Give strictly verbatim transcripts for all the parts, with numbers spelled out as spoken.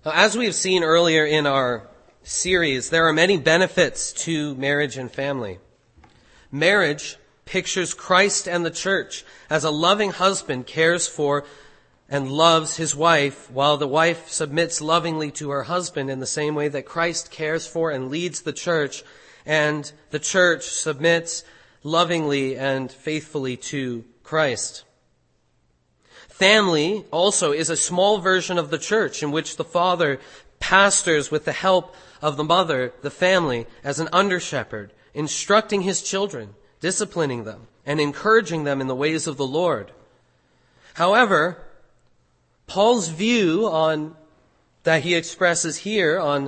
As we have seen earlier in our series, there are many benefits to marriage and family. Marriage pictures Christ and the church as a loving husband cares for and loves his wife, while the wife submits lovingly to her husband in the same way that Christ cares for and leads the church, and the church submits lovingly and faithfully to Christ. Family also is a small version of the church in which the father pastors with the help of the mother, the family, as an under-shepherd, instructing his children, disciplining them, and encouraging them in the ways of the Lord. However, Paul's view on that he expresses here on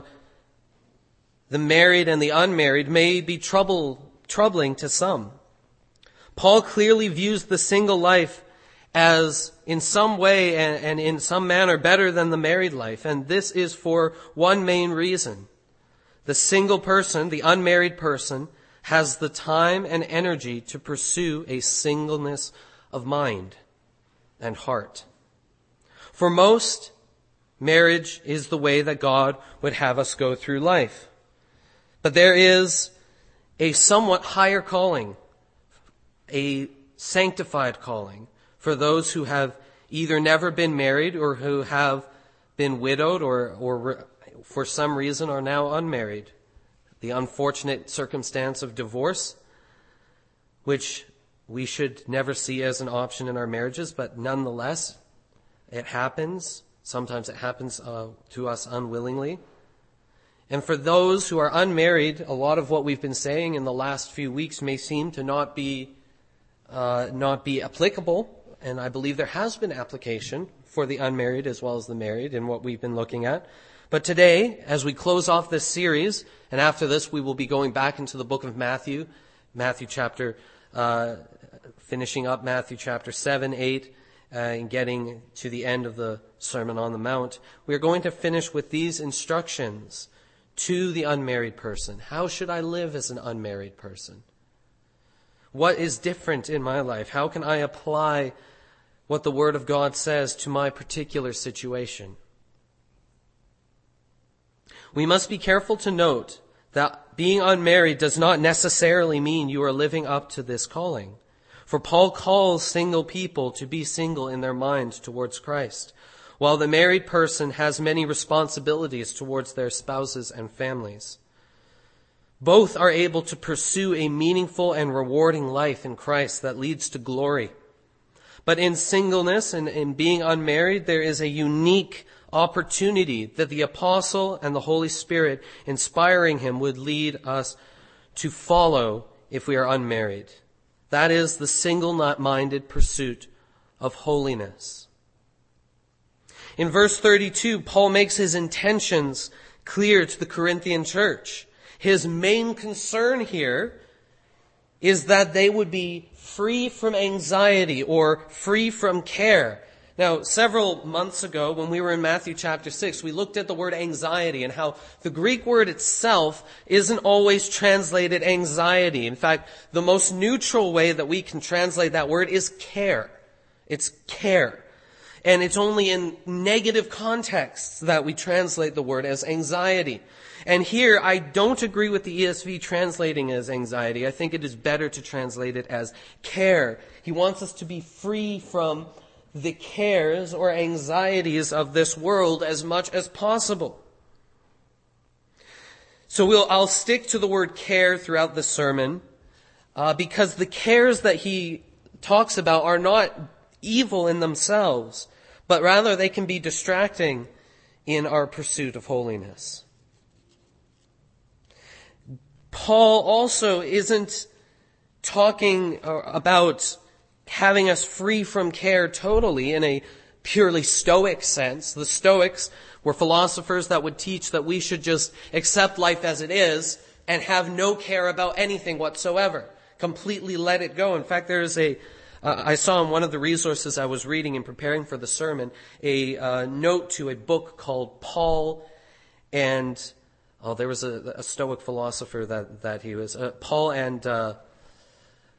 the married and the unmarried may be trouble, troubling to some. Paul clearly views the single life as in some way and, and in some manner better than the married life. And this is for one main reason. The single person, the unmarried person, has the time and energy to pursue a singleness of mind and heart. For most, marriage is the way that God would have us go through life. But there is a somewhat higher calling, a sanctified calling, for those who have either never been married or who have been widowed or, or for some reason are now unmarried. The unfortunate circumstance of divorce, which we should never see as an option in our marriages, but nonetheless, it happens. Sometimes it happens uh, to us unwillingly. And for those who are unmarried, a lot of what we've been saying in the last few weeks may seem to not be uh, not be applicable. And I believe there has been application for the unmarried as well as the married in what we've been looking at. But today, as we close off this series, and after this we will be going back into the book of Matthew, Matthew chapter, uh, finishing up Matthew chapter seven, eight, uh, and getting to the end of the Sermon on the Mount. We are going to finish with these instructions to the unmarried person. How should I live as an unmarried person? What is different in my life? How can I apply what the Word of God says to my particular situation? We must be careful to note that being unmarried does not necessarily mean you are living up to this calling. For Paul calls single people to be single in their mind towards Christ, while the married person has many responsibilities towards their spouses and families. Both are able to pursue a meaningful and rewarding life in Christ that leads to glory. But in singleness and in being unmarried, there is a unique opportunity that the apostle and the Holy Spirit, inspiring him, would lead us to follow if we are unmarried. That is the single-minded pursuit of holiness. In verse thirty-two, Paul makes his intentions clear to the Corinthian church. His main concern here is that they would be free from anxiety or free from care. Now, several months ago, when we were in Matthew chapter six, we looked at the word anxiety and how the Greek word itself isn't always translated anxiety. In fact, the most neutral way that we can translate that word is care. It's care. And it's only in negative contexts that we translate the word as anxiety. And here, I don't agree with the E S V translating as anxiety. I think it is better to translate it as care. He wants us to be free from the cares or anxieties of this world as much as possible. So we'll, I'll stick to the word care throughout the sermon, uh, because the cares that he talks about are not evil in themselves, but rather they can be distracting in our pursuit of holiness. Paul also isn't talking about having us free from care totally in a purely Stoic sense. The Stoics were philosophers that would teach that we should just accept life as it is and have no care about anything whatsoever. Completely let it go. In fact, there is a Uh, I saw in one of the resources I was reading in preparing for the sermon a uh, note to a book called Paul and oh, there was a, a Stoic philosopher that that he was uh, Paul and uh,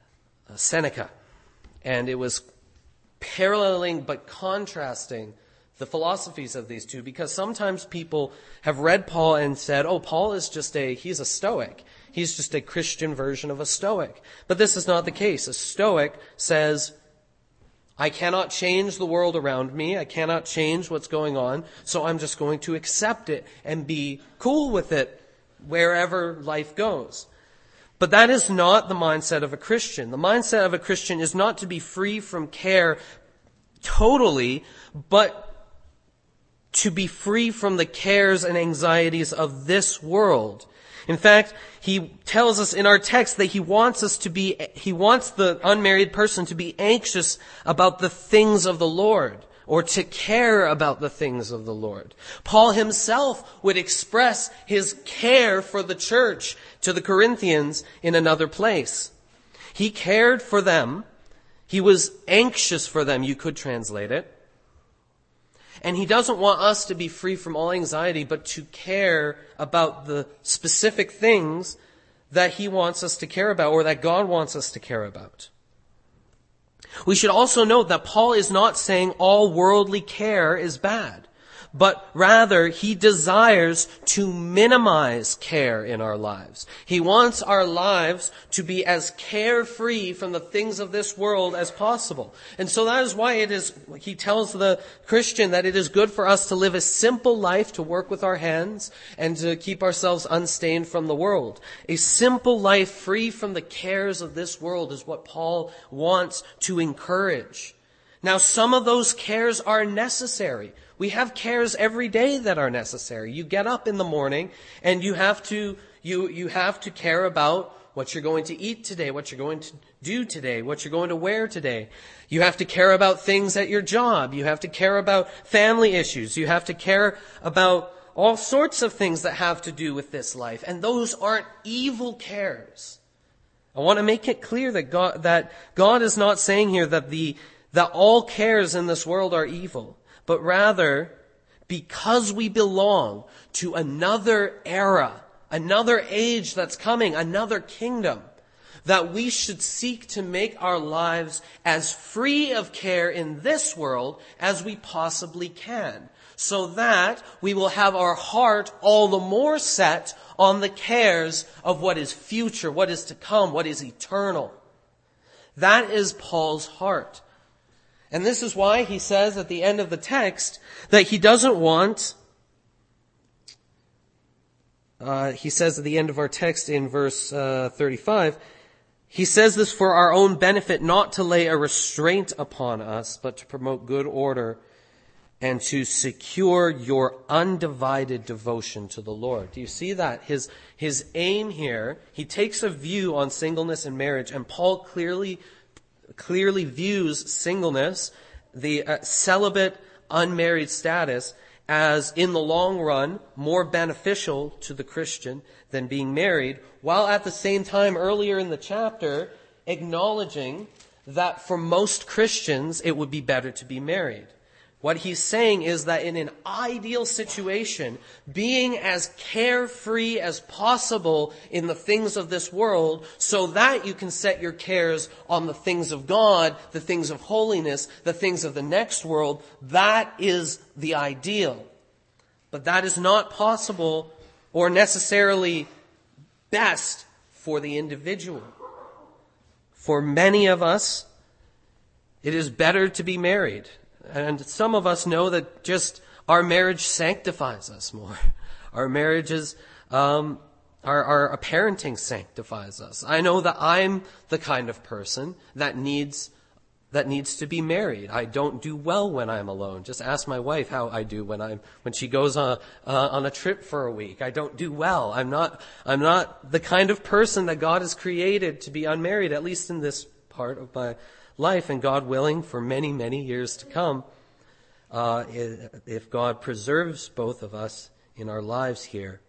Seneca, and it was paralleling but contrasting the philosophies of these two, because sometimes people have read Paul and said, oh, Paul is just a, he's a Stoic. He's just a Christian version of a Stoic. But this is not the case. A Stoic says, I cannot change the world around me. I cannot change what's going on. So I'm just going to accept it and be cool with it wherever life goes. But that is not the mindset of a Christian. The mindset of a Christian is not to be free from care totally, but to be free from the cares and anxieties of this world. In fact, he tells us in our text that he wants us to be, he wants the unmarried person to be anxious about the things of the Lord, or to care about the things of the Lord. Paul himself would express his care for the church to the Corinthians in another place. He cared for them. He was anxious for them, you could translate it. And he doesn't want us to be free from all anxiety, but to care about the specific things that he wants us to care about, or that God wants us to care about. We should also note that Paul is not saying all worldly care is bad, but rather he desires to minimize care in our lives. He wants our lives to be as carefree from the things of this world as possible. And so that is why it is, he tells the Christian that it is good for us to live a simple life, to work with our hands, and to keep ourselves unstained from the world. A simple life free from the cares of this world is what Paul wants to encourage. Now, some of those cares are necessary. We have cares every day that are necessary. You get up in the morning and you have to, you, you have to care about what you're going to eat today, what you're going to do today, what you're going to wear today. You have to care about things at your job. You have to care about family issues. You have to care about all sorts of things that have to do with this life. And those aren't evil cares. I want to make it clear that God, that God is not saying here that the, that all cares in this world are evil. But rather, because we belong to another era, another age that's coming, another kingdom, that we should seek to make our lives as free of care in this world as we possibly can, so that we will have our heart all the more set on the cares of what is future, what is to come, what is eternal. That is Paul's heart. And this is why he says at the end of the text that he doesn't want, uh, he says at the end of our text in verse uh, thirty-five, he says this for our own benefit, not to lay a restraint upon us, but to promote good order and to secure your undivided devotion to the Lord. Do you see that? His, his aim here, he takes a view on singleness and marriage, and Paul clearly clearly views singleness, the uh, celibate, unmarried status, as in the long run more beneficial to the Christian than being married, while at the same time earlier in the chapter acknowledging that for most Christians it would be better to be married. What he's saying is that in an ideal situation, being as carefree as possible in the things of this world so that you can set your cares on the things of God, the things of holiness, the things of the next world, that is the ideal. But that is not possible or necessarily best for the individual. For many of us, it is better to be married. And some of us know that just our marriage sanctifies us more. Our marriages, um, our, our parenting sanctifies us. I know that I'm the kind of person that needs, that needs to be married. I don't do well when I'm alone. Just ask my wife how I do when I'm, when she goes on, uh, on a trip for a week. I don't do well. I'm not, I'm not the kind of person that God has created to be unmarried, at least in this part of my life, and God willing, for many, many years to come, uh, if God preserves both of us in our lives here.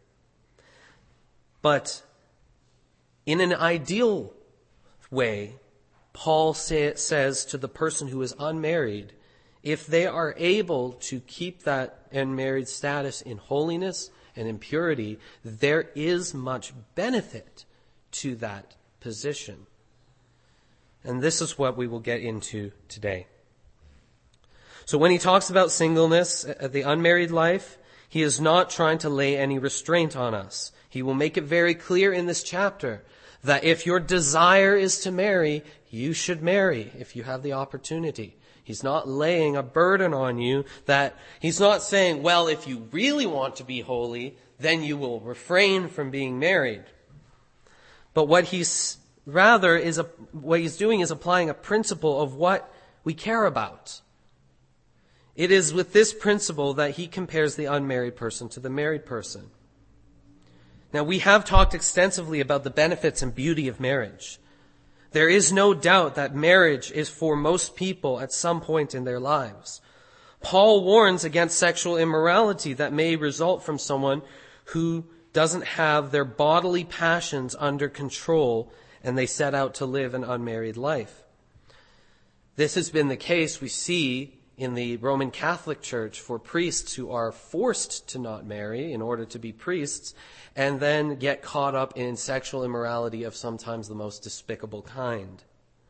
But in an ideal way, Paul say, says to the person who is unmarried, if they are able to keep that unmarried status in holiness and in purity, there is much benefit to that position. And this is what we will get into today. So when he talks about singleness, the unmarried life, he is not trying to lay any restraint on us. He will make it very clear in this chapter that if your desire is to marry, you should marry if you have the opportunity. He's not laying a burden on you that he's not saying, well, if you really want to be holy, then you will refrain from being married. But what he's rather is a, what he's doing is applying a principle of what we care about. It is with this principle that he compares the unmarried person to the married person. Now, we have talked extensively about the benefits and beauty of marriage. There is no doubt that marriage is for most people at some point in their lives. Paul warns against sexual immorality that may result from someone who doesn't have their bodily passions under control and they set out to live an unmarried life. This has been the case, we see, in the Roman Catholic Church for priests who are forced to not marry in order to be priests and then get caught up in sexual immorality of sometimes the most despicable kind.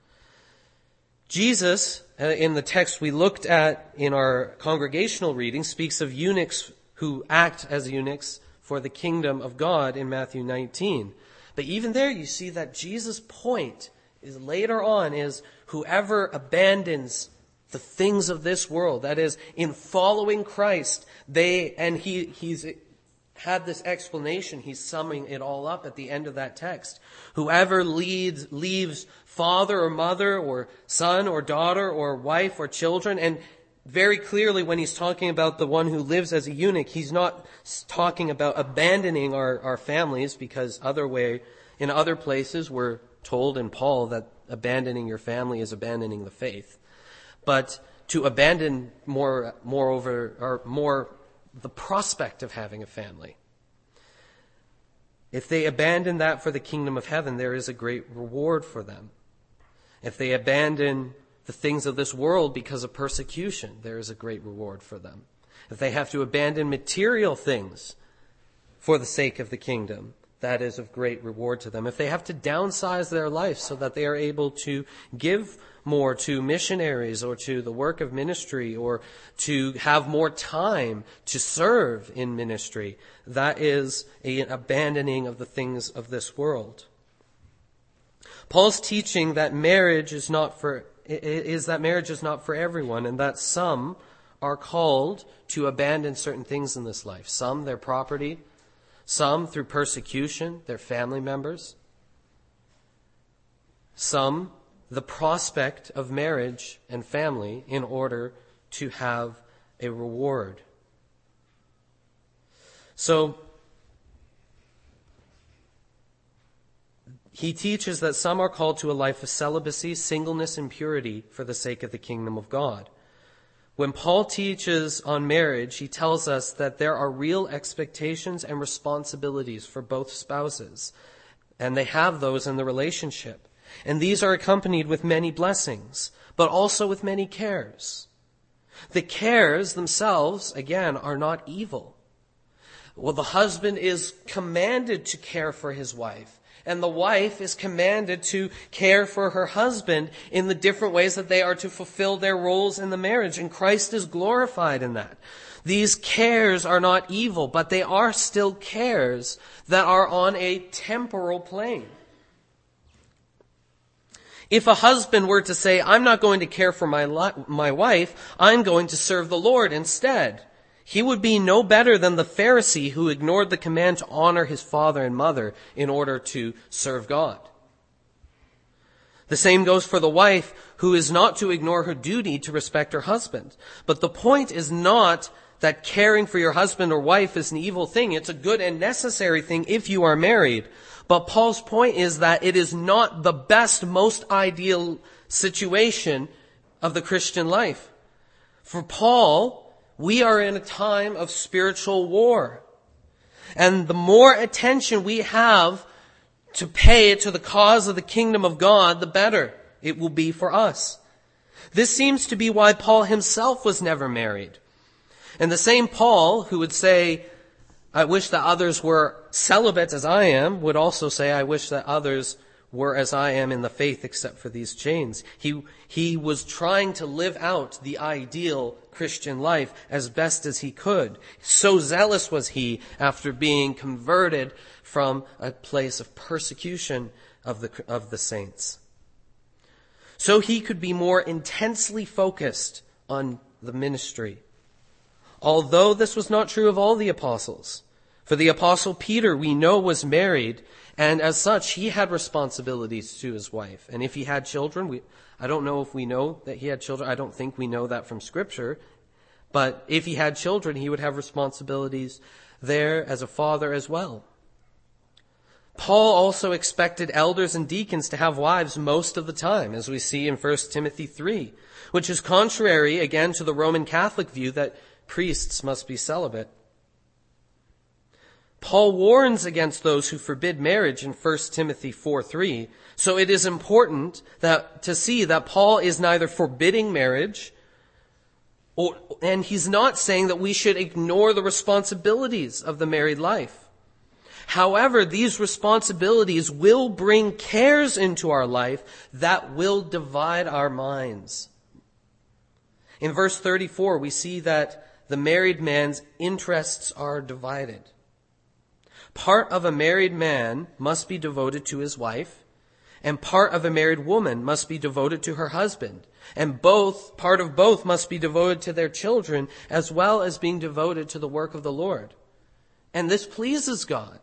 Jesus, in the text we looked at in our congregational reading, speaks of eunuchs who act as eunuchs for the kingdom of God in Matthew nineteen. But even there you see that Jesus' point is later on is whoever abandons the things of this world, that is, in following Christ, they, and he, he's had this explanation, he's summing it all up at the end of that text. Whoever leads, leaves father or mother or son or daughter or wife or children, and very clearly when he's talking about the one who lives as a eunuch, he's not talking about abandoning our, our families, because other way, in other places we're told in Paul that abandoning your family is abandoning the faith. But to abandon more, moreover, or more the prospect of having a family. If they abandon that for the kingdom of heaven, there is a great reward for them. If they abandon the things of this world because of persecution, there is a great reward for them. If they have to abandon material things for the sake of the kingdom, that is of great reward to them. If they have to downsize their life so that they are able to give more to missionaries or to the work of ministry or to have more time to serve in ministry, that is an abandoning of the things of this world. Paul's teaching that marriage is not for is that marriage is not for everyone, and that some are called to abandon certain things in this life. Some their property, some through persecution, their family members, some the prospect of marriage and family in order to have a reward. So, he teaches that some are called to a life of celibacy, singleness, and purity for the sake of the kingdom of God. When Paul teaches on marriage, he tells us that there are real expectations and responsibilities for both spouses, and they have those in the relationship. And these are accompanied with many blessings, but also with many cares. The cares themselves, again, are not evil. Well, the husband is commanded to care for his wife, and the wife is commanded to care for her husband in the different ways that they are to fulfill their roles in the marriage, and Christ is glorified in that. These cares are not evil, but they are still cares that are on a temporal plane. If a husband were to say, I'm not going to care for my li- my wife, I'm going to serve the Lord instead, he would be no better than the Pharisee who ignored the command to honor his father and mother in order to serve God. The same goes for the wife who is not to ignore her duty to respect her husband. But the point is not that caring for your husband or wife is an evil thing. It's a good and necessary thing if you are married. But Paul's point is that it is not the best, most ideal situation of the Christian life. For Paul, we are in a time of spiritual war. And the more attention we have to pay to the cause of the kingdom of God, the better it will be for us. This seems to be why Paul himself was never married. And the same Paul who would say, I wish that others were celibate as I am, would also say, I wish that others were as I am in the faith except for these chains. He, he was trying to live out the ideal Christian life as best as he could. So zealous was he after being converted from a place of persecution of the, of the saints. So he could be more intensely focused on the ministry. Although this was not true of all the apostles. For the apostle Peter, we know, was married, and as such, he had responsibilities to his wife. And if he had children, we, I don't know if we know that he had children. I don't think we know that from Scripture. But if he had children, he would have responsibilities there as a father as well. Paul also expected elders and deacons to have wives most of the time, as we see in First Timothy three, which is contrary, again, to the Roman Catholic view that priests must be celibate. Paul warns against those who forbid marriage in First Timothy four three. So it is important that to see that Paul is neither forbidding marriage, or, and he's not saying that we should ignore the responsibilities of the married life. However, these responsibilities will bring cares into our life that will divide our minds. In verse thirty-four, we see that the married man's interests are divided. Part of a married man must be devoted to his wife, and part of a married woman must be devoted to her husband. And both, part of both must be devoted to their children, as well as being devoted to the work of the Lord. And this pleases God.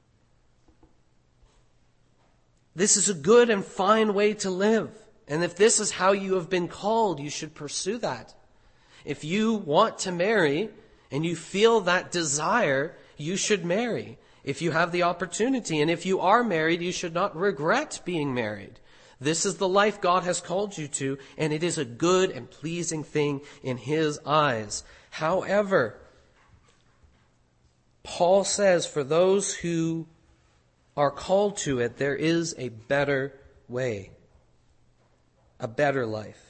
This is a good and fine way to live. And if this is how you have been called, you should pursue that. If you want to marry and you feel that desire, you should marry if you have the opportunity. And if you are married, you should not regret being married. This is the life God has called you to, and it is a good and pleasing thing in His eyes. However, Paul says for those who are called to it, there is a better way, a better life.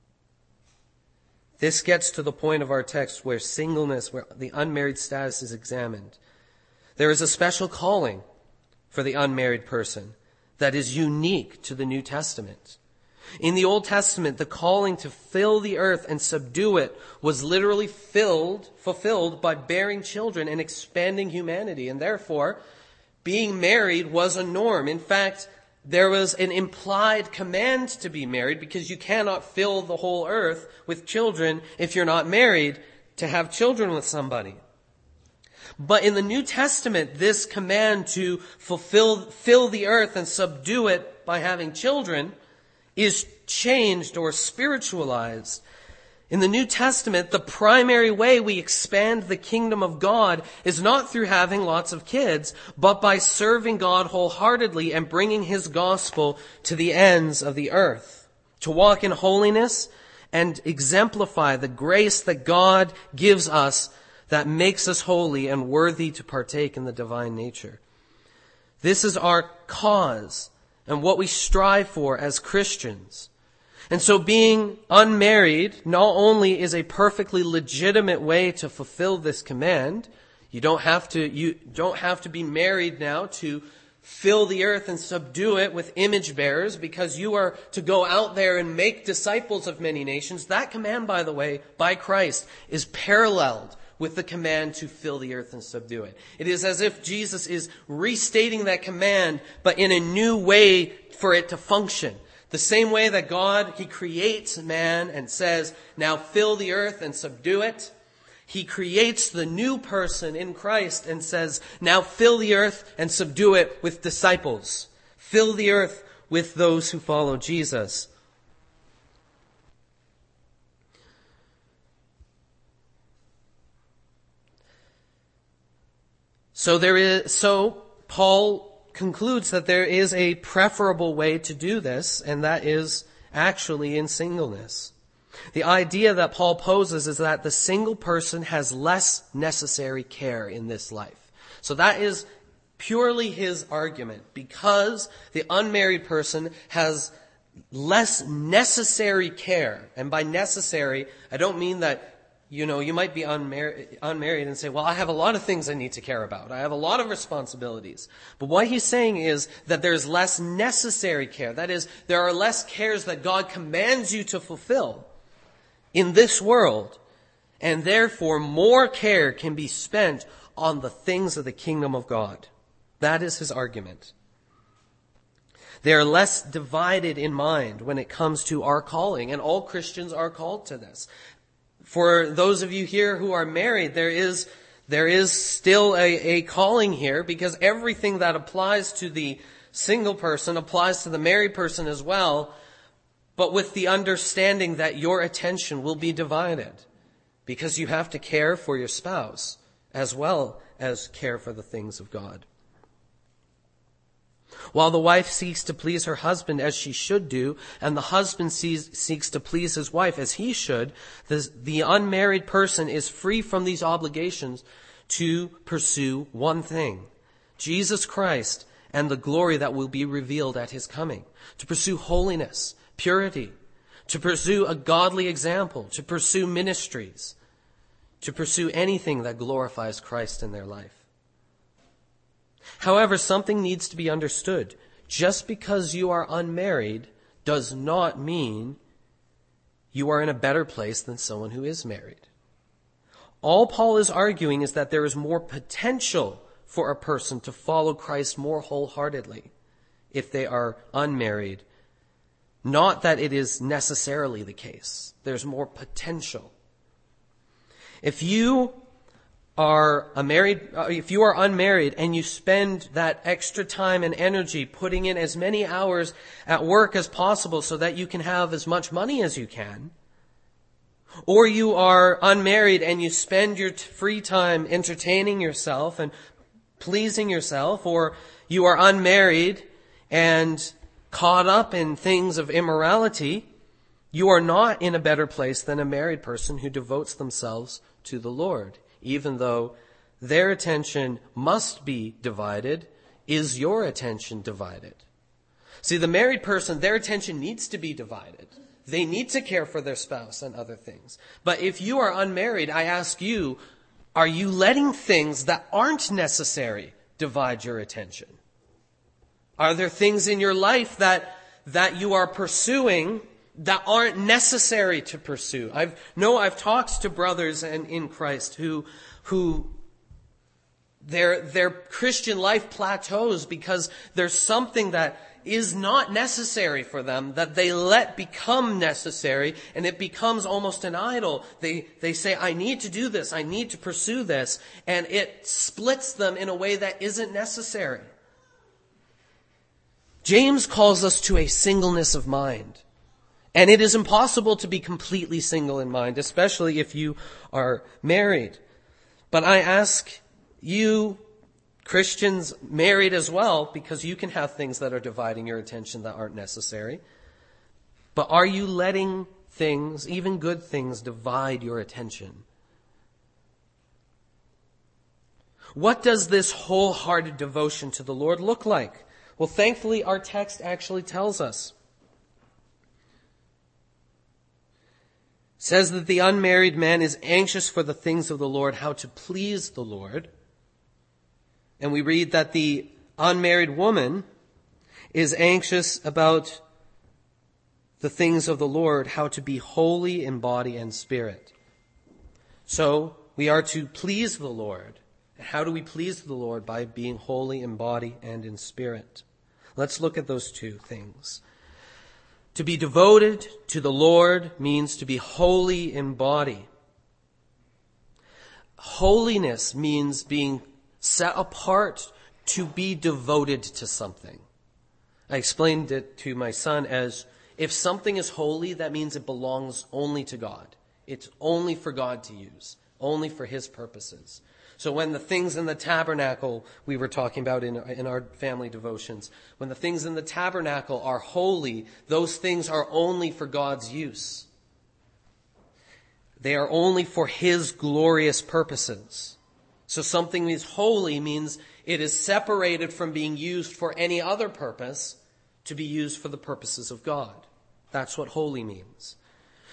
This gets to the point of our text where singleness, where the unmarried status is examined. There is a special calling for the unmarried person that is unique to the New Testament. In the Old Testament, the calling to fill the earth and subdue it was literally filled, fulfilled by bearing children and expanding humanity. And therefore, being married was a norm. In fact, there was an implied command to be married because you cannot fill the whole earth with children if you're not married to have children with somebody. But in the New Testament, this command to fulfill, fill the earth and subdue it by having children is changed or spiritualized. In the New Testament, the primary way we expand the kingdom of God is not through having lots of kids, but by serving God wholeheartedly and bringing His gospel to the ends of the earth. To walk in holiness and exemplify the grace that God gives us that makes us holy and worthy to partake in the divine nature. This is our cause and what we strive for as Christians. And so being unmarried not only is a perfectly legitimate way to fulfill this command, you don't have to, you don't have to be married now to fill the earth and subdue it with image bearers because you are to go out there and make disciples of many nations. That command, by the way, by Christ is paralleled with the command to fill the earth and subdue it. It is as if Jesus is restating that command, but in a new way for it to function. The same way that God, He creates man and says, now fill the earth and subdue it. He creates the new person in Christ and says, now fill the earth and subdue it with disciples. Fill the earth with those who follow Jesus. So there is, so Paul concludes that there is a preferable way to do this, and that is actually in singleness. The idea that Paul poses is that the single person has less necessary care in this life. So that is purely his argument. Because the unmarried person has less necessary care, and by necessary, I don't mean that you know, you might be unmarried, unmarried and say, well, I have a lot of things I need to care about. I have a lot of responsibilities. But what he's saying is that there's less necessary care. That is, there are less cares that God commands you to fulfill in this world. And therefore, more care can be spent on the things of the kingdom of God. That is his argument. They are less divided in mind when it comes to our calling, and all Christians are called to this. For those of you here who are married, there is there is still a, a calling here, because everything that applies to the single person applies to the married person as well, but with the understanding that your attention will be divided, because you have to care for your spouse as well as care for the things of God. While the wife seeks to please her husband as she should do, and the husband sees, seeks to please his wife as he should, the, the unmarried person is free from these obligations to pursue one thing: Jesus Christ and the glory that will be revealed at his coming. To pursue holiness, purity, to pursue a godly example, to pursue ministries, to pursue anything that glorifies Christ in their life. However, something needs to be understood. Just because you are unmarried does not mean you are in a better place than someone who is married. All Paul is arguing is that there is more potential for a person to follow Christ more wholeheartedly if they are unmarried. Not that it is necessarily the case. There's more potential. If you are a married, if you are unmarried and you spend that extra time and energy putting in as many hours at work as possible so that you can have as much money as you can, or you are unmarried and you spend your free time entertaining yourself and pleasing yourself, or you are unmarried and caught up in things of immorality, you are not in a better place than a married person who devotes themselves to the Lord. Even though their attention must be divided, is your attention divided? See, the married person, their attention needs to be divided. They need to care for their spouse and other things. But if you are unmarried, I ask you, are you letting things that aren't necessary divide your attention? Are there things in your life that, that you are pursuing that aren't necessary to pursue? I've no, I've talked to brothers and in Christ who, who their their Christian life plateaus because there's something that is not necessary for them that they let become necessary, and it becomes almost an idol. They they say, I need to do this, I need to pursue this, and it splits them in a way that isn't necessary. James calls us to a singleness of mind. And it is impossible to be completely single in mind, especially if you are married. But I ask you, Christians married as well, because you can have things that are dividing your attention that aren't necessary. But are you letting things, even good things, divide your attention? What does this wholehearted devotion to the Lord look like? Well, thankfully, our text actually tells us. Says that the unmarried man is anxious for the things of the Lord, how to please the Lord. And we read that the unmarried woman is anxious about the things of the Lord, how to be holy in body and spirit. So we are to please the Lord. And how do we please the Lord? By being holy in body and in spirit. Let's look at those two things. To be devoted to the Lord means to be holy in body. Holiness means being set apart to be devoted to something. I explained it to my son as, if something is holy, that means it belongs only to God. It's only for God to use, only for his purposes. So when the things in the tabernacle we were talking about in, in our family devotions, when the things in the tabernacle are holy, those things are only for God's use. They are only for his glorious purposes. So something is holy means it is separated from being used for any other purpose to be used for the purposes of God. That's what holy means.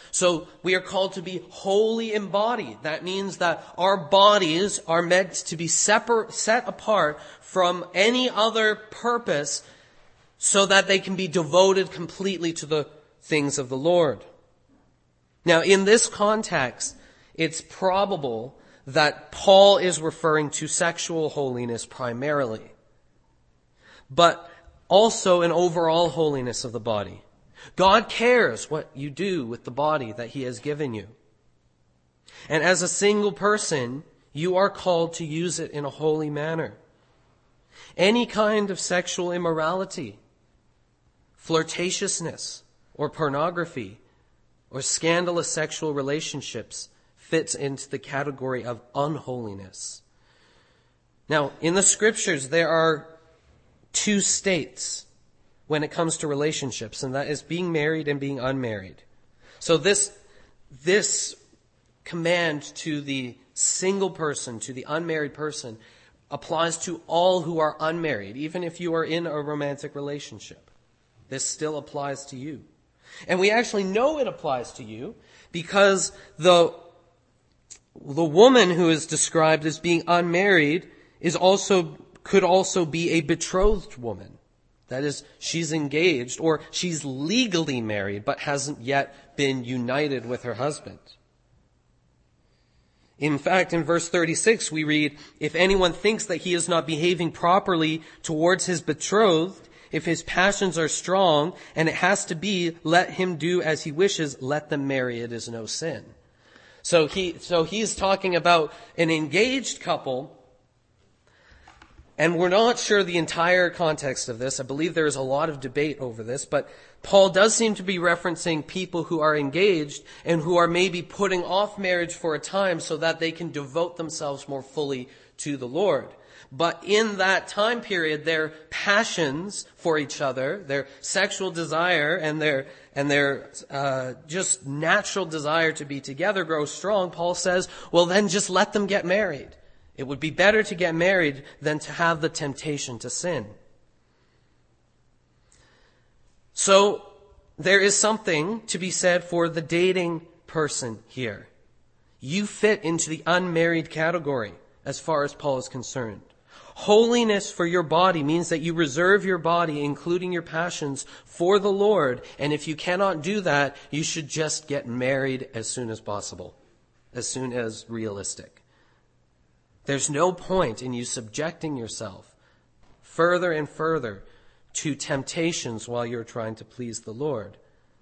So we are called to be wholly embodied. That means that our bodies are meant to be separ- set apart from any other purpose so that they can be devoted completely to the things of the Lord. Now, in this context, it's probable that Paul is referring to sexual holiness primarily, but also an overall holiness of the body. God cares what you do with the body that He has given you. And as a single person, you are called to use it in a holy manner. Any kind of sexual immorality, flirtatiousness, or pornography, or scandalous sexual relationships fits into the category of unholiness. Now, in the Scriptures, there are two states when it comes to relationships, and that is being married and being unmarried. So this, this command to the single person, to the unmarried person, applies to all who are unmarried, even if you are in a romantic relationship. This still applies to you. And we actually know it applies to you because the, the woman who is described as being unmarried is also, could also be a betrothed woman. That is, she's engaged or she's legally married but hasn't yet been united with her husband. In fact, in verse thirty-six we read, if anyone thinks that he is not behaving properly towards his betrothed, if his passions are strong, and it has to be, let him do as he wishes, let them marry, it is no sin. So he, so he's talking about an engaged couple. And we're not sure the entire context of this. I believe there is a lot of debate over this, but Paul does seem to be referencing people who are engaged and who are maybe putting off marriage for a time so that they can devote themselves more fully to the Lord. But in that time period, their passions for each other, their sexual desire and their and their uh, just natural desire to be together grows strong. Paul says, well, then just let them get married. It would be better to get married than to have the temptation to sin. So there is something to be said for the dating person here. You fit into the unmarried category as far as Paul is concerned. Holiness for your body means that you reserve your body, including your passions, for the Lord. And if you cannot do that, you should just get married as soon as possible, as soon as realistic. There's no point in you subjecting yourself further and further to temptations while you're trying to please the Lord.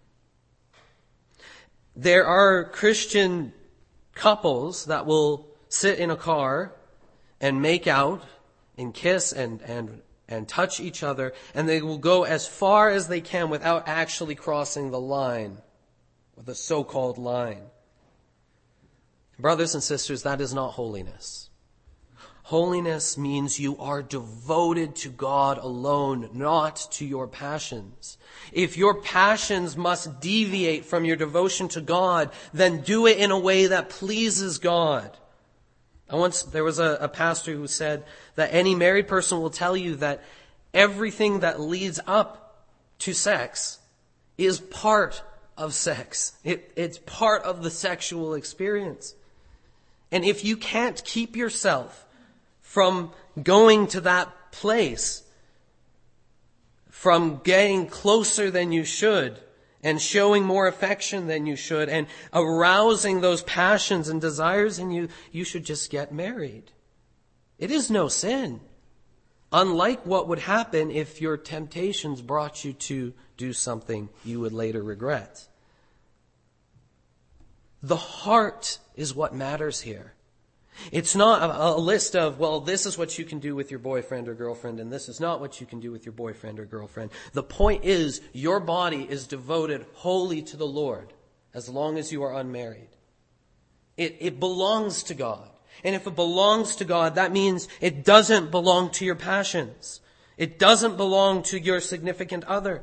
There are Christian couples that will sit in a car and make out and kiss and, and, and touch each other, and they will go as far as they can without actually crossing the line, or the so-called line. Brothers and sisters, that is not holiness. Holiness means you are devoted to God alone, not to your passions. If your passions must deviate from your devotion to God, then do it in a way that pleases God. I once, there was a, a pastor who said that any married person will tell you that everything that leads up to sex is part of sex. It, it's part of the sexual experience. And if you can't keep yourself from going to that place, from getting closer than you should, and showing more affection than you should, and arousing those passions and desires in you, you should just get married. It is no sin. Unlike what would happen if your temptations brought you to do something you would later regret. The heart is what matters here. It's not a, a list of, well, this is what you can do with your boyfriend or girlfriend, and this is not what you can do with your boyfriend or girlfriend. The point is, your body is devoted wholly to the Lord as long as you are unmarried. It, it belongs to God. And if it belongs to God, that means it doesn't belong to your passions. It doesn't belong to your significant other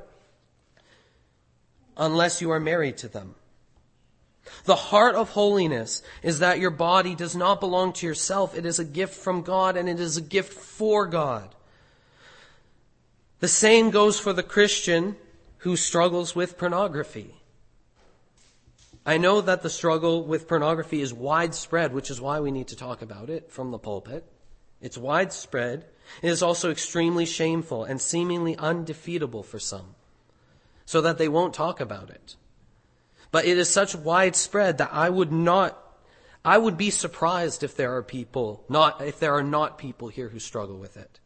unless you are married to them. The heart of holiness is that your body does not belong to yourself. It is a gift from God, and it is a gift for God. The same goes for the Christian who struggles with pornography. I know that the struggle with pornography is widespread, which is why we need to talk about it from the pulpit. It's widespread. It is also extremely shameful and seemingly undefeatable for some, so that they won't talk about it. But it is such widespread that I would not, I would be surprised if there are people, not, if there are not people here who struggle with it.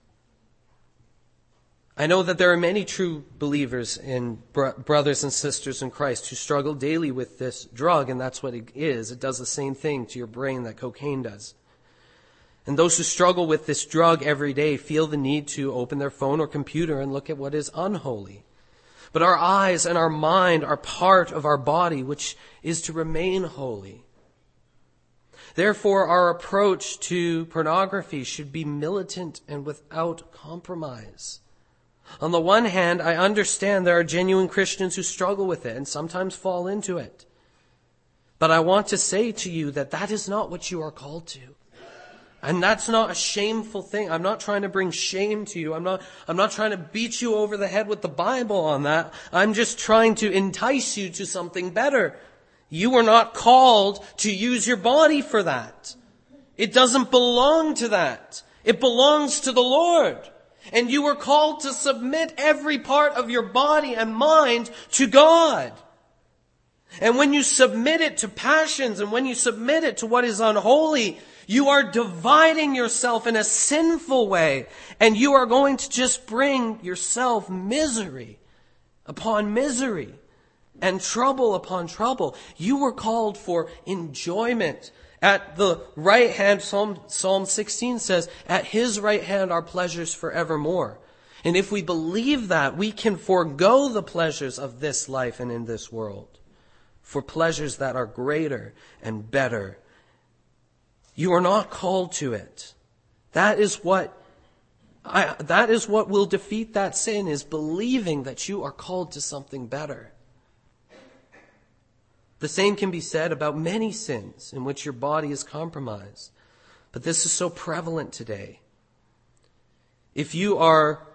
I know that there are many true believers in br- brothers and sisters in Christ who struggle daily with this drug, and that's what it is. It does the same thing to your brain that cocaine does. And those who struggle with this drug every day feel the need to open their phone or computer and look at what is unholy. But our eyes and our mind are part of our body, which is to remain holy. Therefore, our approach to pornography should be militant and without compromise. On the one hand, I understand there are genuine Christians who struggle with it and sometimes fall into it. But I want to say to you that that is not what you are called to. And that's not a shameful thing. I'm not trying to bring shame to you. I'm not, I'm not trying to beat you over the head with the Bible on that. I'm just trying to entice you to something better. You were not called to use your body for that. It doesn't belong to that. It belongs to the Lord. And you were called to submit every part of your body and mind to God. And when you submit it to passions and when you submit it to what is unholy, you are dividing yourself in a sinful way, and you are going to just bring yourself misery upon misery and trouble upon trouble. You were called for enjoyment. At the right hand, Psalm, Psalm sixteen says, at his right hand are pleasures forevermore. And if we believe that, we can forego the pleasures of this life and in this world for pleasures that are greater and better. You are not called to it. That is what I, that is what will defeat that sin, is believing that you are called to something better. The same can be said about many sins in which your body is compromised. But this is so prevalent today. If you are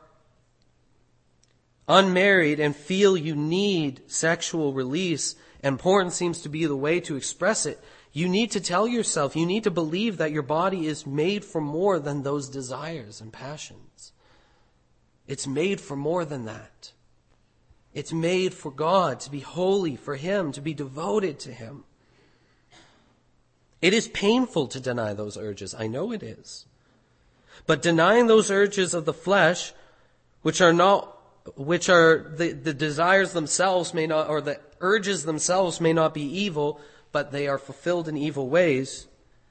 unmarried and feel you need sexual release, and porn seems to be the way to express it, you need to tell yourself, you need to believe that your body is made for more than those desires and passions. It's made for more than that. It's made for God, to be holy, for Him, to be devoted to Him. It is painful to deny those urges. I know it is. But denying those urges of the flesh, which are not, which are the, the desires themselves may not, or the urges themselves may not be evil, but they are fulfilled in evil ways,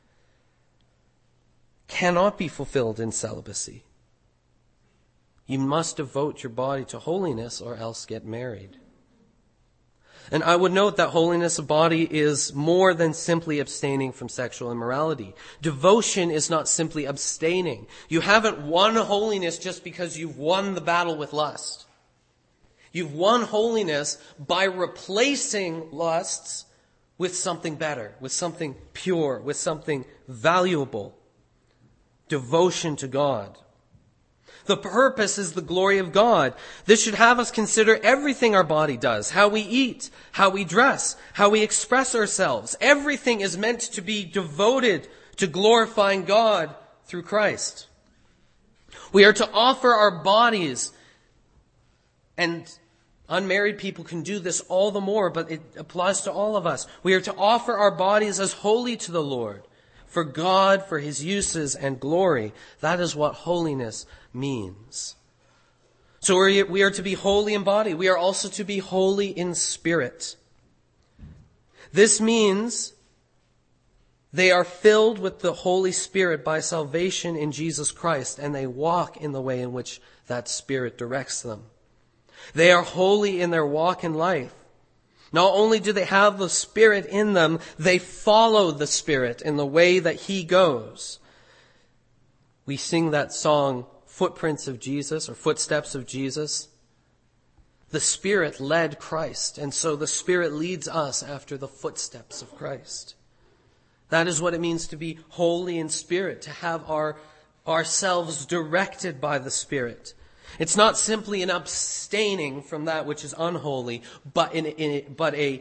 cannot be fulfilled in celibacy. You must devote your body to holiness or else get married. And I would note that holiness of body is more than simply abstaining from sexual immorality. Devotion is not simply abstaining. You haven't won holiness just because you've won the battle with lust. You've won holiness by replacing lusts with something better, with something pure, with something valuable. Devotion to God. The purpose is the glory of God. This should have us consider everything our body does, how we eat, how we dress, how we express ourselves. Everything is meant to be devoted to glorifying God through Christ. We are to offer our bodies, and unmarried people can do this all the more, but it applies to all of us. We are to offer our bodies as holy to the Lord, for God, for His uses and glory. That is what holiness means. So we are to be holy in body. We are also to be holy in spirit. This means they are filled with the Holy Spirit by salvation in Jesus Christ, and they walk in the way in which that Spirit directs them. They are holy in their walk in life. Not only do they have the Spirit in them, they follow the Spirit in the way that He goes. We sing that song, Footprints of Jesus, or Footsteps of Jesus. The Spirit led Christ, and so the Spirit leads us after the footsteps of Christ. That is what it means to be holy in spirit, to have our ourselves directed by the Spirit. It's not simply an abstaining from that which is unholy, but in, in but a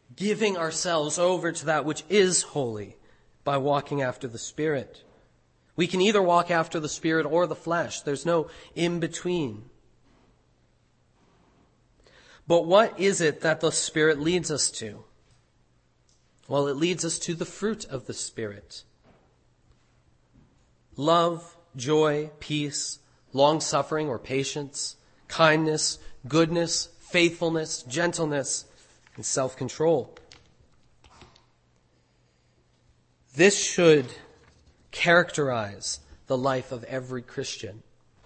giving ourselves over to that which is holy by walking after the Spirit. We can either walk after the Spirit or the flesh. There's no in between. But what is it that the Spirit leads us to? Well, it leads us to the fruit of the Spirit. Love, joy, peace, long-suffering or patience, kindness, goodness, faithfulness, gentleness, and self-control. This should characterize the life of every Christian.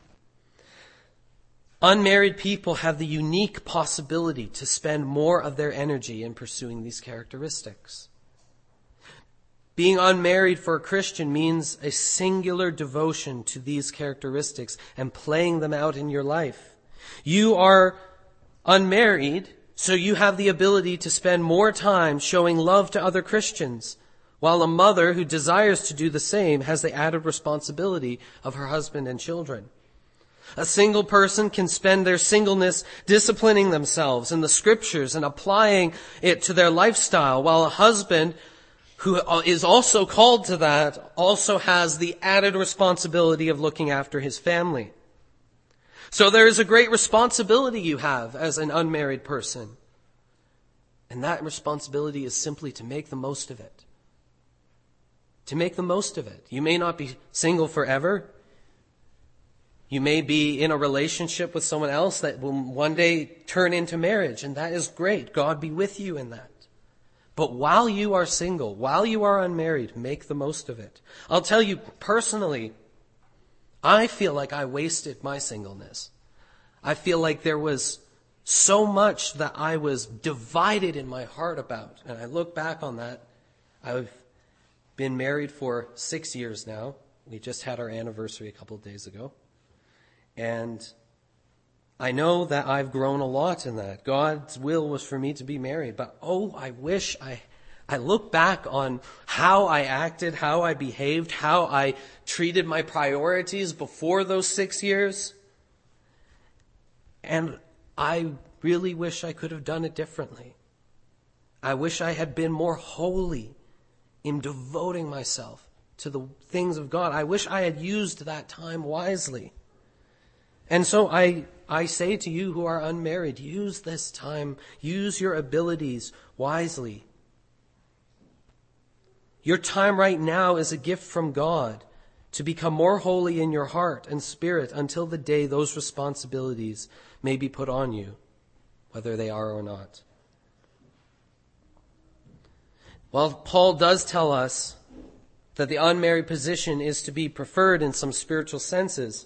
Unmarried people have the unique possibility to spend more of their energy in pursuing these characteristics. Being unmarried for a Christian means a singular devotion to these characteristics and playing them out in your life. You are unmarried, so you have the ability to spend more time showing love to other Christians, while a mother who desires to do the same has the added responsibility of her husband and children. A single person can spend their singleness disciplining themselves in the Scriptures and applying it to their lifestyle, while a husband who is also called to that also has the added responsibility of looking after his family. So there is a great responsibility you have as an unmarried person. And that responsibility is simply to make the most of it. To make the most of it. You may not be single forever. You may be in a relationship with someone else that will one day turn into marriage, and that is great. God be with you in that. But while you are single, while you are unmarried, make the most of it. I'll tell you personally, I feel like I wasted my singleness. I feel like there was so much that I was divided in my heart about. And I look back on that. I've been married for six years now. We just had our anniversary a couple of days ago. And I know that I've grown a lot in that. God's will was for me to be married. But oh, I wish I, I look back on how I acted, how I behaved, how I treated my priorities before those six years. And I really wish I could have done it differently. I wish I had been more holy in devoting myself to the things of God. I wish I had used that time wisely. And so I, I say to you who are unmarried, use this time, use your abilities wisely. Your time right now is a gift from God to become more holy in your heart and spirit until the day those responsibilities may be put on you, whether they are or not. While Paul does tell us that the unmarried position is to be preferred in some spiritual senses,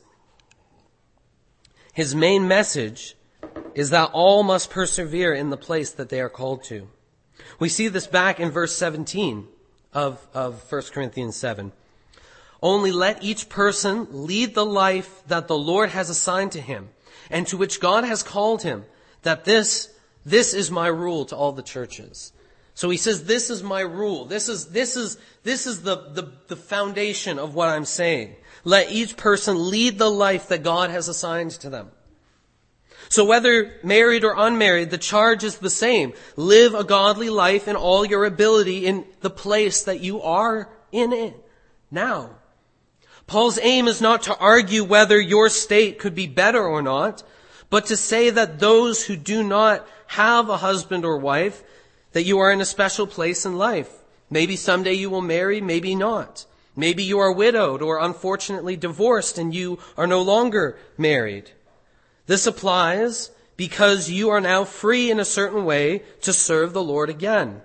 his main message is that all must persevere in the place that they are called to. We see this back in verse seventeen of, of First Corinthians seven. Only let each person lead the life that the Lord has assigned to him and to which God has called him, that this, this is my rule to all the churches. So he says, this is my rule. This is, this is, this is the, the, the foundation of what I'm saying. Let each person lead the life that God has assigned to them. So whether married or unmarried, the charge is the same. Live a godly life in all your ability in the place that you are in it now. Paul's aim is not to argue whether your state could be better or not, but to say that those who do not have a husband or wife, that you are in a special place in life. Maybe someday you will marry, maybe not. Maybe you are widowed or unfortunately divorced and you are no longer married. This applies because you are now free in a certain way to serve the Lord again.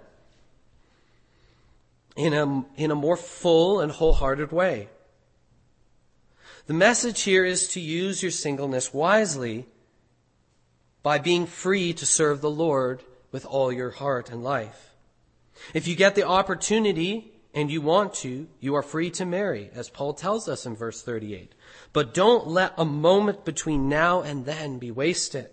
In a, in a more full and wholehearted way. The message here is to use your singleness wisely by being free to serve the Lord with all your heart and life. If you get the opportunity and you want to, you are free to marry, as Paul tells us in verse thirty-eight. But don't let a moment between now and then be wasted.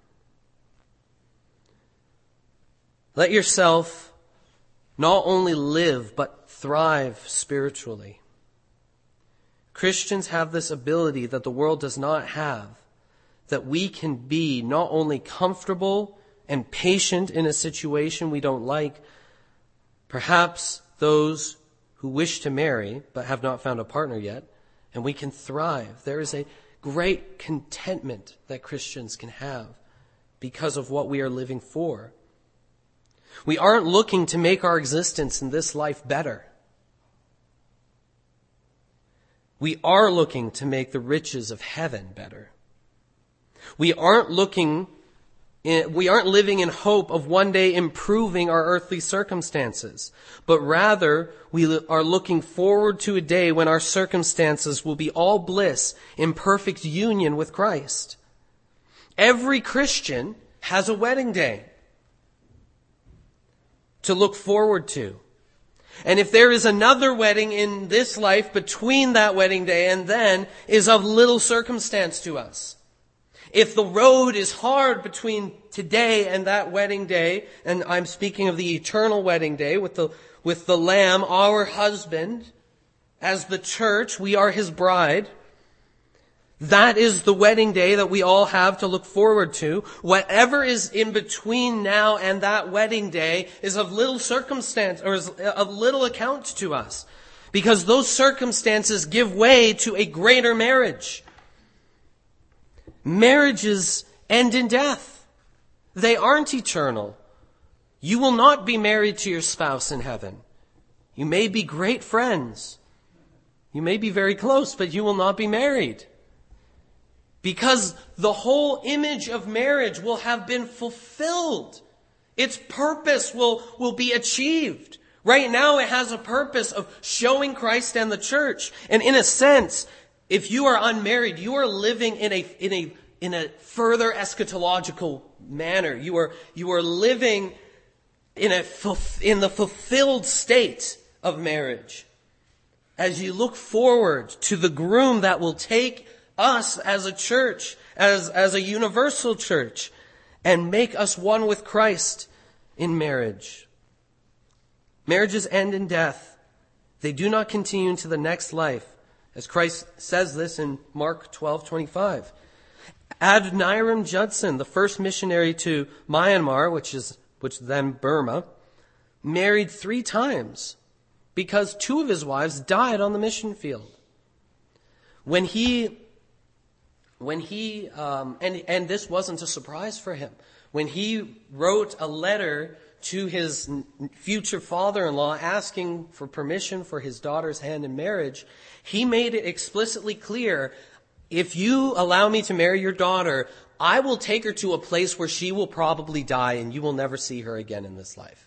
Let yourself not only live, but thrive spiritually. Christians have this ability that the world does not have, that we can be not only comfortable and patient in a situation we don't like. Perhaps those who wish to marry but have not found a partner yet, and we can thrive. There is a great contentment that Christians can have because of what we are living for. We aren't looking to make our existence in this life better. We are looking to make the riches of heaven better. We aren't looking, in, we aren't living in hope of one day improving our earthly circumstances, but rather we are looking forward to a day when our circumstances will be all bliss in perfect union with Christ. Every Christian has a wedding day to look forward to. And if there is another wedding in this life between that wedding day and then, is of little circumstance to us. If the road is hard between today and that wedding day, and I'm speaking of the eternal wedding day with the, with the Lamb, our husband, as the church, we are his bride. That is the wedding day that we all have to look forward to. Whatever is in between now and that wedding day is of little circumstance, or is of little account to us. Because those circumstances give way to a greater marriage. Marriages end in death. They aren't eternal. You will not be married to your spouse in heaven. You may be great friends. You may be very close, but you will not be married. Because the whole image of marriage will have been fulfilled. Its purpose will, will be achieved. Right now it has a purpose of showing Christ and the church. And in a sense, if you are unmarried, you are living in a, in a, in a further eschatological manner. You are, you are living in a, in the fulfilled state of marriage. As you look forward to the groom that will take us as a church, as, as a universal church, and make us one with Christ in marriage. Marriages end in death. They do not continue into the next life, as Christ says this in Mark twelve twenty-five. Adoniram Judson, the first missionary to Myanmar, which is which then Burma, married three times because two of his wives died on the mission field. When he When he, um, and, and this wasn't a surprise for him, when he wrote a letter to his future father-in-law asking for permission for his daughter's hand in marriage, he made it explicitly clear, if you allow me to marry your daughter, I will take her to a place where she will probably die and you will never see her again in this life.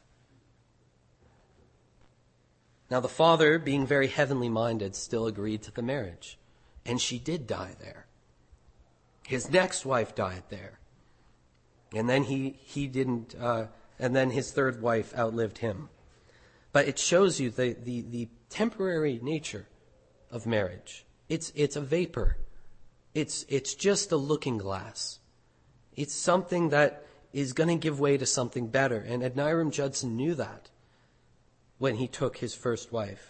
Now the father, being very heavenly minded, still agreed to the marriage. And she did die there. His next wife died there. And then he, he didn't, uh, and then his third wife outlived him. But it shows you the, the, the temporary nature of marriage. It's, it's a vapor. It's, it's just a looking glass. It's something that is going to give way to something better. And Adoniram Judson knew that when he took his first wife.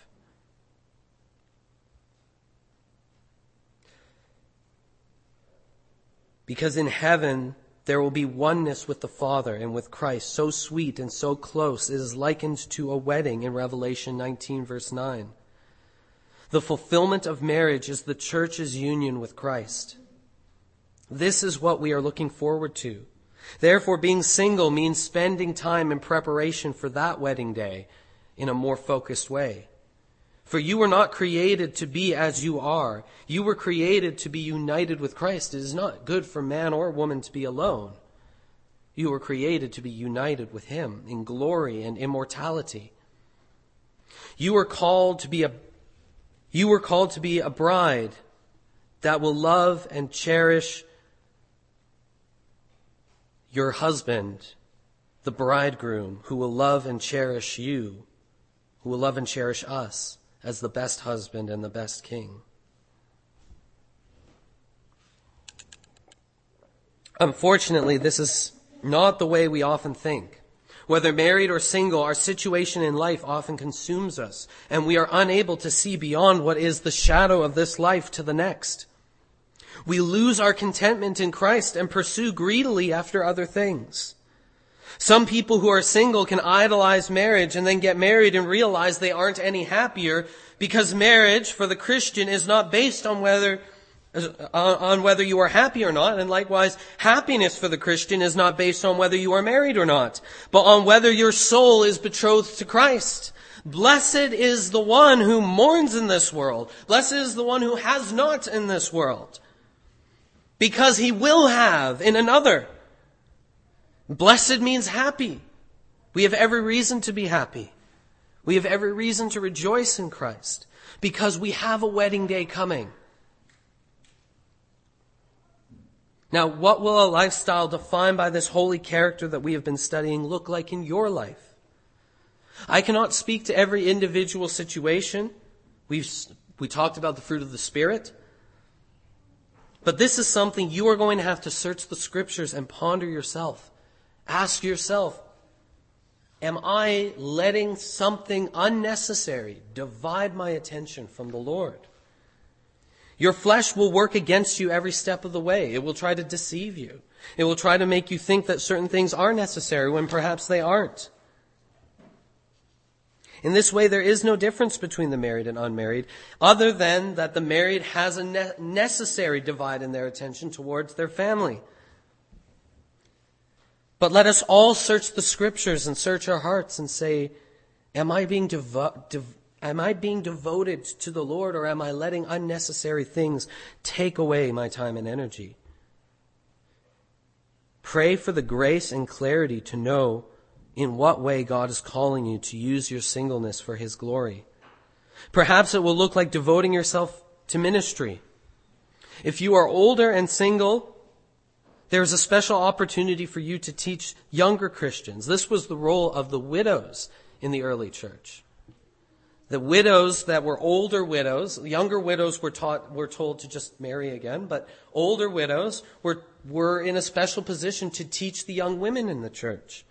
Because in heaven, there will be oneness with the Father and with Christ, so sweet and so close, it is likened to a wedding in Revelation nineteen, verse nine. The fulfillment of marriage is the church's union with Christ. This is what we are looking forward to. Therefore, being single means spending time in preparation for that wedding day in a more focused way. For you were not created to be as you are. You were created to be united with Christ. It is not good for man or woman to be alone. You were created to be united with him in glory and immortality. You were called to be a, you were called to be a bride that will love and cherish your husband, the bridegroom, who will love and cherish you, who will love and cherish us as the best husband and the best king. Unfortunately, this is not the way we often think. Whether married or single, our situation in life often consumes us, and we are unable to see beyond what is the shadow of this life to the next. We lose our contentment in Christ and pursue greedily after other things. Some people who are single can idolize marriage and then get married and realize they aren't any happier, because marriage for the Christian is not based on whether on whether you are happy or not. And likewise, happiness for the Christian is not based on whether you are married or not, but on whether your soul is betrothed to Christ. Blessed is the one who mourns in this world. Blessed is the one who has not in this world, because he will have in another. Blessed means happy. We have every reason to be happy. We have every reason to rejoice in Christ, because we have a wedding day coming. Now, what will a lifestyle defined by this holy character that we have been studying look like in your life? I cannot speak to every individual situation. We've we talked about the fruit of the Spirit. But this is something you are going to have to search the Scriptures and ponder yourself. Ask yourself, am I letting something unnecessary divide my attention from the Lord? Your flesh will work against you every step of the way. It will try to deceive you. It will try to make you think that certain things are necessary when perhaps they aren't. In this way, there is no difference between the married and unmarried, other than that the married has a ne- necessary divide in their attention towards their family. But let us all search the Scriptures and search our hearts and say, am I being devo- dev- am I being devoted to the Lord, or am I letting unnecessary things take away my time and energy? Pray for the grace and clarity to know in what way God is calling you to use your singleness for His glory. Perhaps it will look like devoting yourself to ministry. If you are older and single, there's a special opportunity for you to teach younger Christians. This was the role of the widows in the early church. The widows that were older widows, younger widows were taught, were told to just marry again, but older widows were, were in a special position to teach the young women in the church.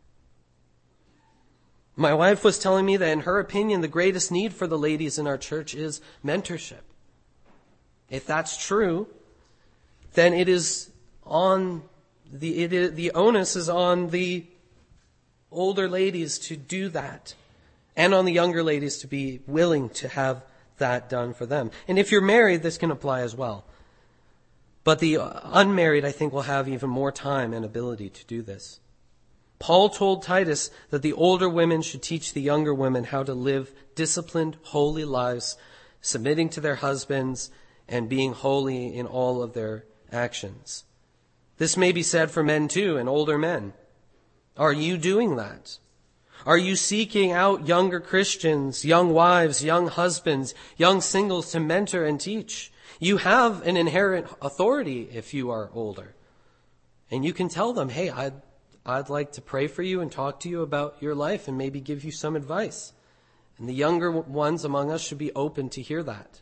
My wife was telling me that in her opinion, the greatest need for the ladies in our church is mentorship. If that's true, then it is on the, it is, the onus is on the older ladies to do that, and on the younger ladies to be willing to have that done for them. And if you're married, this can apply as well. But the unmarried, I think, will have even more time and ability to do this. Paul told Titus that the older women should teach the younger women how to live disciplined, holy lives, submitting to their husbands and being holy in all of their actions. This may be said for men too, and older men. Are you doing that? Are you seeking out younger Christians, young wives, young husbands, young singles to mentor and teach? You have an inherent authority if you are older. And you can tell them, hey, I'd, I'd like to pray for you and talk to you about your life and maybe give you some advice. And the younger ones among us should be open to hear that.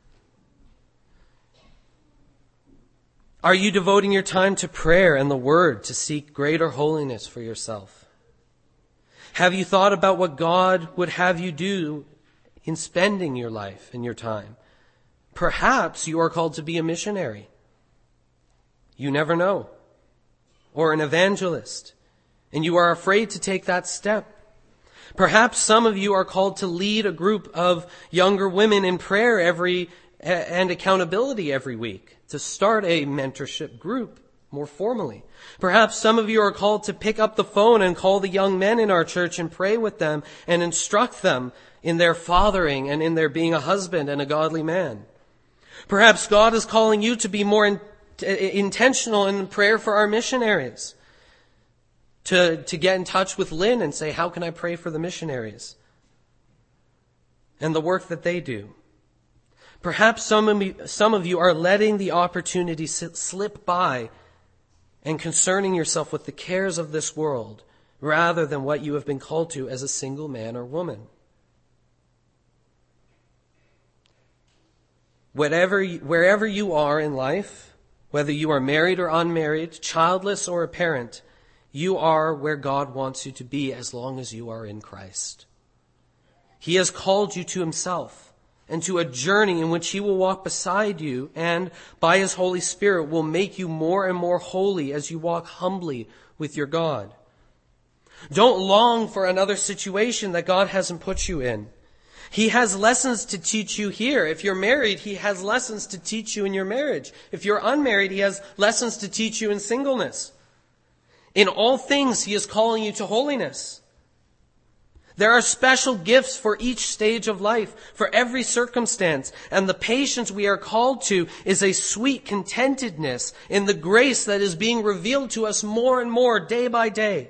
Are you devoting your time to prayer and the Word to seek greater holiness for yourself? Have you thought about what God would have you do in spending your life and your time? Perhaps you are called to be a missionary. You never know. Or an evangelist. And you are afraid to take that step. Perhaps some of you are called to lead a group of younger women in prayer every and accountability every week, to start a mentorship group more formally. Perhaps some of you are called to pick up the phone and call the young men in our church and pray with them and instruct them in their fathering and in their being a husband and a godly man. Perhaps God is calling you to be more in, to, intentional in prayer for our missionaries. To, to get in touch with Lynn and say, how can I pray for the missionaries and the work that they do? Perhaps some of you, some of you are letting the opportunity slip by and concerning yourself with the cares of this world rather than what you have been called to as a single man or woman. Whatever, wherever you are in life, whether you are married or unmarried, childless or a parent, you are where God wants you to be as long as you are in Christ. He has called you to Himself and to a journey in which He will walk beside you and by His Holy Spirit will make you more and more holy as you walk humbly with your God. Don't long for another situation that God hasn't put you in. He has lessons to teach you here. If you're married, He has lessons to teach you in your marriage. If you're unmarried, He has lessons to teach you in singleness. In all things, He is calling you to holiness. There are special gifts for each stage of life, for every circumstance, and the patience we are called to is a sweet contentedness in the grace that is being revealed to us more and more day by day.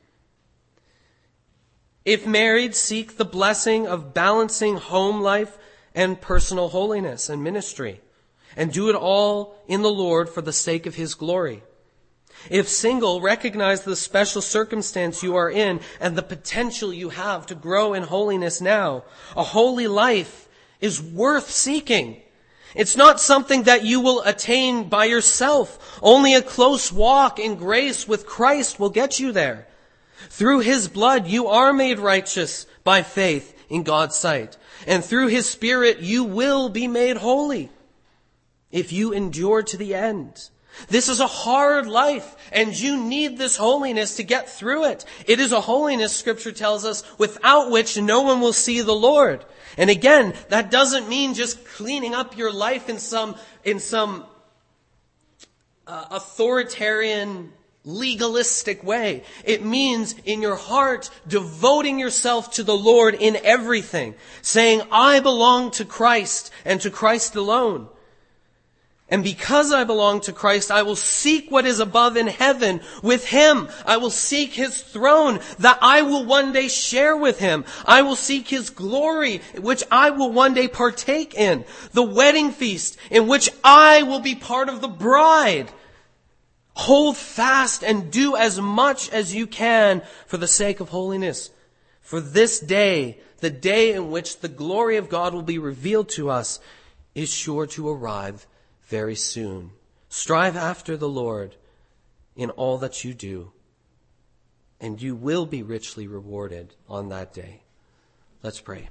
If married, seek the blessing of balancing home life and personal holiness and ministry, and do it all in the Lord for the sake of His glory. If single, recognize the special circumstance you are in and the potential you have to grow in holiness now. A holy life is worth seeking. It's not something that you will attain by yourself. Only a close walk in grace with Christ will get you there. Through His blood, you are made righteous by faith in God's sight. And through His Spirit, you will be made holy if you endure to the end. This is a hard life, and you need this holiness to get through it. It is a holiness, Scripture tells us, without which no one will see the Lord. And again, that doesn't mean just cleaning up your life in some, in some uh, authoritarian, legalistic way. It means in your heart devoting yourself to the Lord in everything, saying, I belong to Christ and to Christ alone. And because I belong to Christ, I will seek what is above in heaven with Him. I will seek His throne that I will one day share with Him. I will seek His glory, which I will one day partake in. The wedding feast in which I will be part of the bride. Hold fast and do as much as you can for the sake of holiness. For this day, the day in which the glory of God will be revealed to us, is sure to arrive very soon. Strive after the Lord in all that you do, and you will be richly rewarded on that day. Let's pray.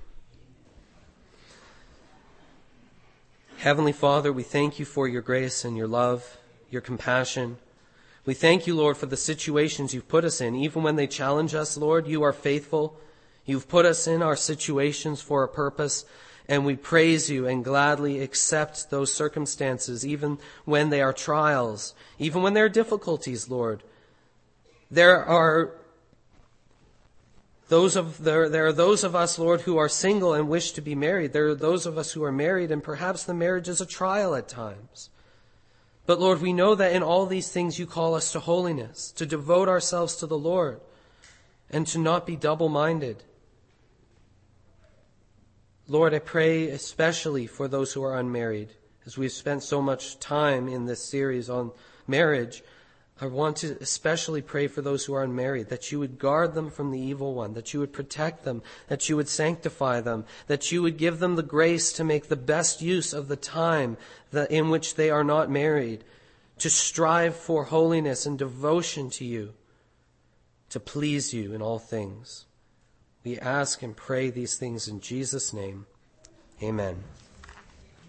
Heavenly Father, we thank you for your grace and your love, your compassion. We thank you, Lord, for the situations you've put us in. Even when they challenge us, Lord, you are faithful. You've put us in our situations for a purpose. And we praise you and gladly accept those circumstances, even when they are trials, even when there are difficulties, Lord. There are those of there, there are those of us, Lord, who are single and wish to be married. There are those of us who are married, and perhaps the marriage is a trial at times. But Lord, we know that in all these things you call us to holiness, to devote ourselves to the Lord, and to not be double-minded. Lord, I pray especially for those who are unmarried. As we've spent so much time in this series on marriage, I want to especially pray for those who are unmarried, that you would guard them from the evil one, that you would protect them, that you would sanctify them, that you would give them the grace to make the best use of the time that in which they are not married, to strive for holiness and devotion to you, to please you in all things. We ask and pray these things in Jesus' name. Amen.